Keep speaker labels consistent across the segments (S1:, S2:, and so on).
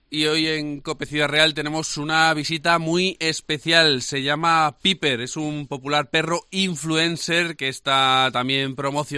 S1: Y hoy en Cope Ciudad Real tenemos una visita muy especial. Se llama Piper, es un popular perro influencer que está también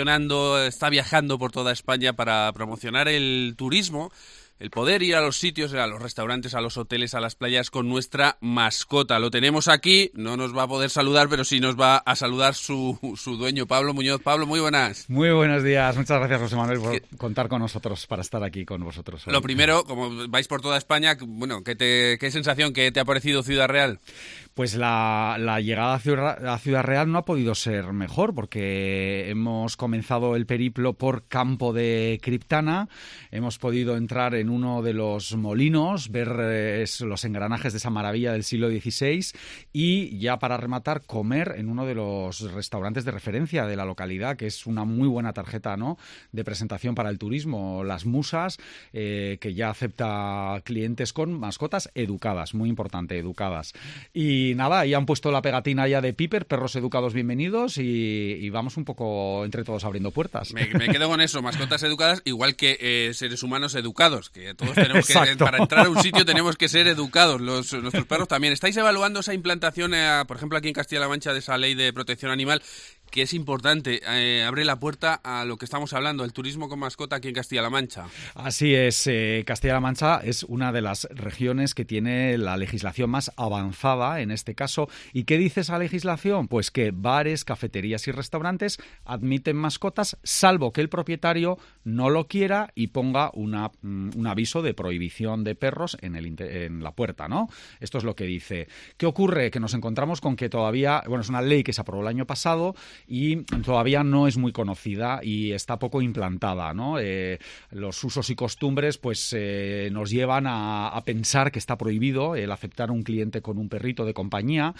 S1: está viajando por toda España para promocionar el turismo, el poder ir a los sitios, a los restaurantes, a los hoteles, a las playas con nuestra mascota. Lo tenemos aquí, no nos va a poder saludar, pero sí nos va a saludar su dueño, Pablo Muñoz. Pablo, muy buenas.
S2: Muy buenos días, muchas gracias, José Manuel, por contar con nosotros, para estar aquí con vosotros hoy.
S1: Lo primero, como vais por toda España, bueno, ¿qué sensación, qué te ha parecido Ciudad Real?
S2: Pues la llegada a Ciudad Real no ha podido ser mejor, porque hemos comenzado el periplo por Campo de Criptana, hemos podido entrar en uno de los molinos, ver los engranajes de esa maravilla del siglo XVI y ya para rematar comer en uno de los restaurantes de referencia de la localidad, que es una muy buena tarjeta, ¿no?, de presentación para el turismo, Las Musas, que ya acepta clientes con mascotas educadas, muy importante, educadas. Y nada, ya han puesto la pegatina ya de Piper, perros educados bienvenidos, y vamos un poco entre todos abriendo puertas.
S1: Me quedo con eso, mascotas educadas, igual que seres humanos educados, que todos tenemos que, para entrar a un sitio tenemos que ser educados, nuestros perros también. ¿Estáis evaluando esa implantación, por ejemplo, aquí en Castilla-La Mancha, de esa ley de protección animal, que es importante, abre la puerta a lo que estamos hablando, el turismo con mascota aquí en Castilla-La Mancha?
S2: Así es, Castilla-La Mancha es una de las regiones que tiene la legislación más avanzada en este caso. ¿Y qué dice esa legislación? Pues que bares, cafeterías y restaurantes admiten mascotas, salvo que el propietario no lo quiera y ponga un aviso de prohibición de perros en la puerta, ¿no? Esto es lo que dice. ¿Qué ocurre? Que nos encontramos con que todavía, bueno, es una ley que se aprobó el año pasado y todavía no es muy conocida y está poco implantada, ¿no? Los usos y costumbres pues nos llevan a pensar que está prohibido el aceptar un cliente con un perrito de compañía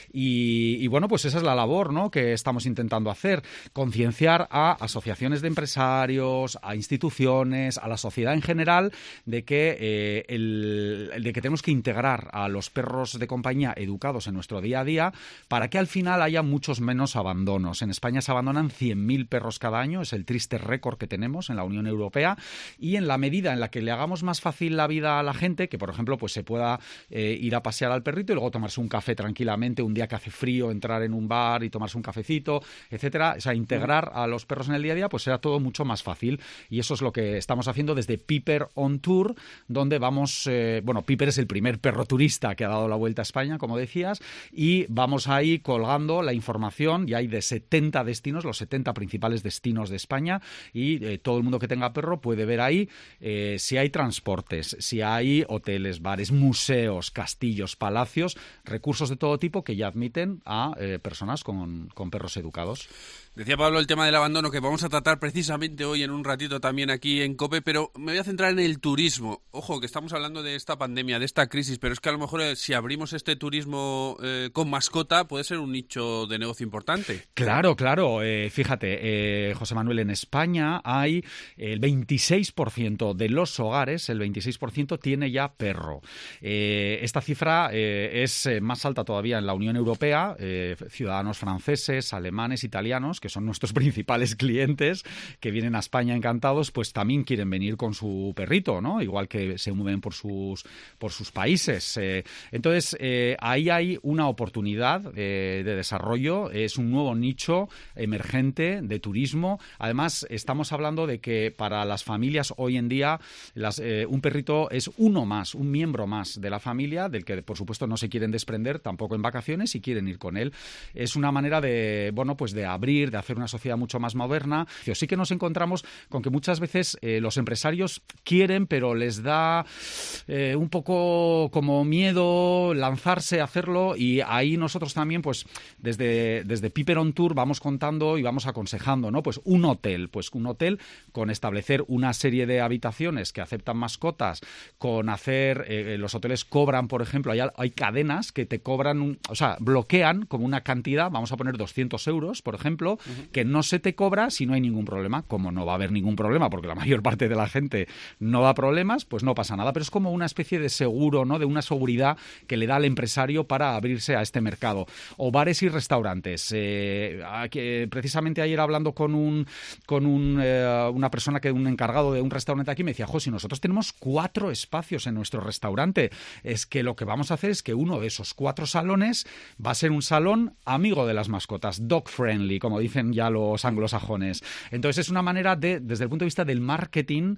S2: y bueno, pues esa es la labor, ¿no?, que estamos intentando hacer, concienciar a asociaciones de empresarios, a instituciones, a la sociedad en general de que tenemos que integrar a los perros de compañía educados en nuestro día a día para que al final haya muchos menos abandonos. En España se abandonan 100.000 perros cada año, es el triste récord que tenemos en la Unión Europea, y en la medida en la que le hagamos más fácil la vida a la gente, que por ejemplo pues se pueda ir a pasear al perrito y luego tomarse un café tranquilamente, un día que hace frío, entrar en un bar y tomarse un cafecito, etcétera, o sea, integrar a los perros en el día a día, pues será todo mucho más fácil, y eso es lo que estamos haciendo desde Piper on Tour, donde vamos, Piper es el primer perro turista que ha dado la vuelta a España, como decías, y vamos ahí colgando la información, y hay de 70 destinos, los 70 principales destinos de España, y todo el mundo que tenga perro puede ver ahí si hay transportes, si hay hoteles, bares, museos, castillos, palacios, recursos de todo tipo que ya admiten a personas con perros educados.
S1: Decía Pablo el tema del abandono, que vamos a tratar precisamente hoy en un ratito también aquí en COPE, pero me voy a centrar en el turismo. Ojo, que estamos hablando de esta pandemia, de esta crisis, pero es que a lo mejor si abrimos este turismo con mascota puede ser un nicho de negocio importante.
S2: Claro. Fíjate, José Manuel, en España hay el 26% de los hogares, el 26% tiene ya perro. Esta cifra es más alta todavía en la Unión Europea. Ciudadanos franceses, alemanes, italianos, que son nuestros principales clientes, que vienen a España encantados, pues también quieren venir con su perrito, ¿no? Igual que se mueven por sus países. Entonces, ahí hay una oportunidad de desarrollo, es un nuevo nicho emergente de turismo. Además, estamos hablando de que para las familias hoy en día un perrito es uno más, un miembro más de la familia, del que por supuesto no se quieren desprender tampoco en vacaciones y quieren ir con él. Es una manera de abrir, de hacer una sociedad mucho más moderna. Sí que nos encontramos con que muchas veces los empresarios quieren, pero les da un poco como miedo lanzarse a hacerlo, y ahí nosotros también, pues desde Piper on Tour vamos contando y vamos aconsejando, ¿no? Pues un hotel con establecer una serie de habitaciones que aceptan mascotas, con hacer, los hoteles cobran, por ejemplo, hay cadenas que te cobran, bloquean como una cantidad, vamos a poner 200 euros, por ejemplo, que no se te cobra si no hay ningún problema. Como no va a haber ningún problema, porque la mayor parte de la gente no da problemas, pues no pasa nada. Pero es como una especie de seguro, ¿no? De una seguridad que le da al empresario para abrirse a este mercado. O bares y restaurantes. Precisamente ayer hablando con una persona, un encargado de un restaurante aquí, me decía, si nosotros tenemos 4 espacios en nuestro restaurante, es que lo que vamos a hacer es que uno de esos 4 salones va a ser un salón amigo de las mascotas, dog friendly, como dicen ya los anglosajones. Entonces es una manera desde el punto de vista del marketing,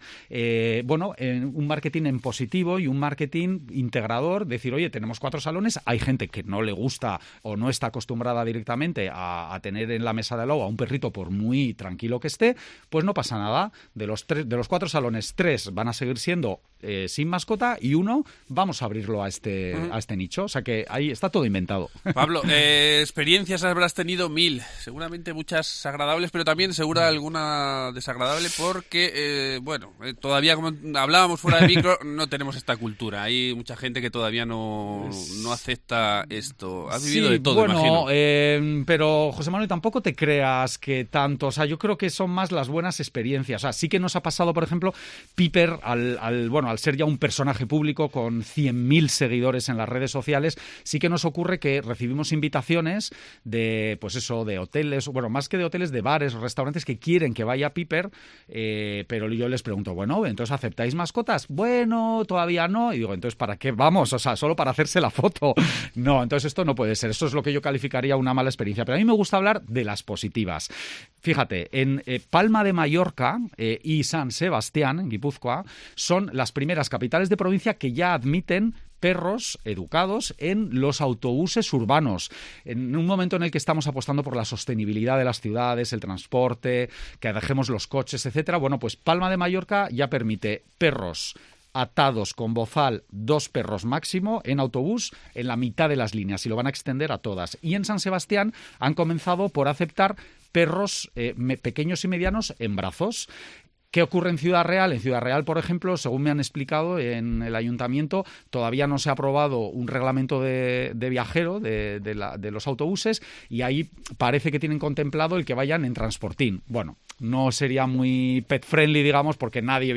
S2: un marketing en positivo y un marketing integrador, decir, oye, tenemos 4 salones, hay gente que no le gusta o no está acostumbrada directamente a tener en la mesa de al lado a un perrito por muy tranquilo que esté, pues no pasa nada. De los 4 salones, 3 van a seguir siendo sin mascota y 1 vamos a abrirlo a este nicho. O sea que ahí está todo inventado.
S1: Pablo, experiencias habrás tenido 1000, seguramente muchas agradables, pero también segura alguna desagradable porque, todavía, como hablábamos fuera de micro, no tenemos esta cultura. Hay mucha gente que todavía no acepta esto. Has vivido de todo, imagino.
S2: Pero, José Manuel, tampoco te creas que tanto. O sea, yo creo que son más las buenas experiencias. O sea, sí que nos ha pasado, por ejemplo, Piper, al ser ya un personaje público con 100.000 seguidores en las redes sociales, sí que nos ocurre que recibimos invitaciones de hoteles, más que de hoteles, de bares o restaurantes que quieren que vaya Piper, pero yo les pregunto, entonces ¿aceptáis mascotas? Bueno, todavía no. Y digo, entonces ¿para qué vamos? O sea, solo para hacerse la foto. No, entonces esto no puede ser. Esto es lo que yo calificaría una mala experiencia. Pero a mí me gusta hablar de las positivas. Fíjate, en Palma de Mallorca y San Sebastián, en Guipúzcoa, son las primeras capitales de provincia que ya admiten perros educados en los autobuses urbanos. En un momento en el que estamos apostando por la sostenibilidad de las ciudades, el transporte, que dejemos los coches, etcétera, pues Palma de Mallorca ya permite perros atados con bozal, 2 perros máximo en autobús en la mitad de las líneas y lo van a extender a todas. Y en San Sebastián han comenzado por aceptar perros pequeños y medianos en brazos. ¿Qué ocurre en Ciudad Real? En Ciudad Real, por ejemplo, según me han explicado en el ayuntamiento, todavía no se ha aprobado un reglamento de viajero de los autobuses y ahí parece que tienen contemplado el que vayan en transportín. No sería muy pet friendly, digamos, porque nadie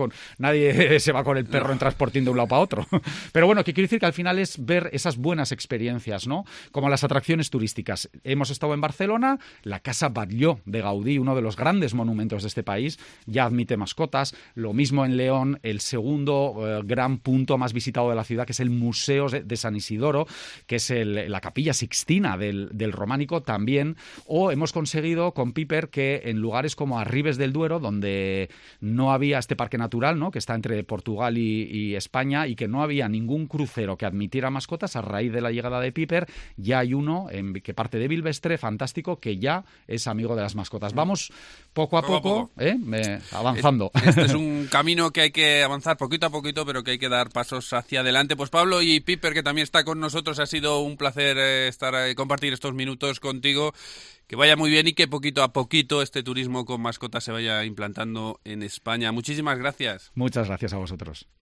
S2: se va con el perro en transportín de un lado para otro. Pero ¿qué quiero decir? Que al final es ver esas buenas experiencias, ¿no? Como las atracciones turísticas. Hemos estado en Barcelona, la Casa Batlló de Gaudí, uno de los grandes monumentos de este país, ya admite mascotas. Lo mismo en León, el segundo gran punto más visitado de la ciudad, que es el Museo de San Isidoro, que es la Capilla Sixtina del románico también. O hemos conseguido con Piper que en lugares como Arribes del Duero, donde no había este parque natural, ¿no?, que está entre Portugal y España, y que no había ningún crucero que admitiera mascotas, a raíz de la llegada de Piper, ya hay uno que parte de Bilbestre, fantástico, que ya es amigo de las mascotas. Vamos poco a poco. Avanzando.
S1: Este es un camino que hay que avanzar poquito a poquito, pero que hay que dar pasos hacia adelante. Pues Pablo y Piper, que también está con nosotros, ha sido un placer compartir estos minutos contigo. Que vaya muy bien y que poquito a poquito este turismo con mascotas se vaya implantando en España. Muchísimas gracias.
S2: Muchas gracias a vosotros.